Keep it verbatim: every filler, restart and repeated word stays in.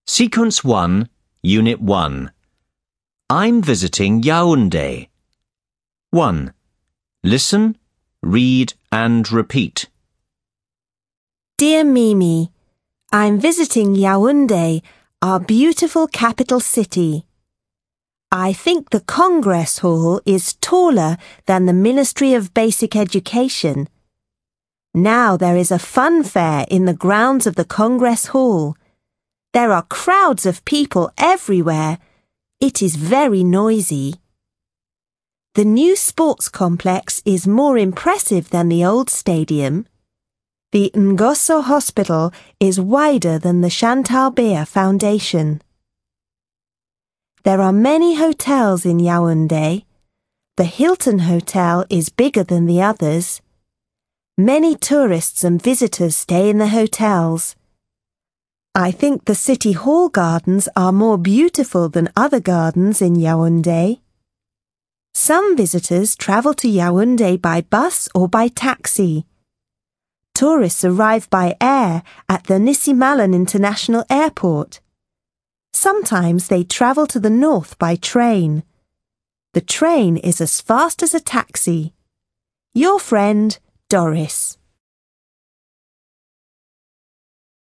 Sequence one, Unit one. I'm visiting Yaoundé. one. Listen, read and repeat. Dear Mimi, I'm visiting Yaoundé, our beautiful capital city. I think the Congress Hall is taller than the Ministry of Basic Education. Now there is a fun fair in the grounds of the Congress Hall. There are crowds of people everywhere. It is very noisy. The new sports complex is more impressive than the old stadium. The Ngosso Hospital is wider than the Chantal Beer Foundation. There are many hotels in Yaoundé. The Hilton Hotel is bigger than the others. Many tourists and visitors stay in the hotels. I think the City Hall gardens are more beautiful than other gardens in Yaoundé. Some visitors travel to Yaoundé by bus or by taxi. Tourists arrive by air at the Nissi-Malem International Airport. Sometimes they travel to the north by train. The train is as fast as a taxi. Your friend, Doris.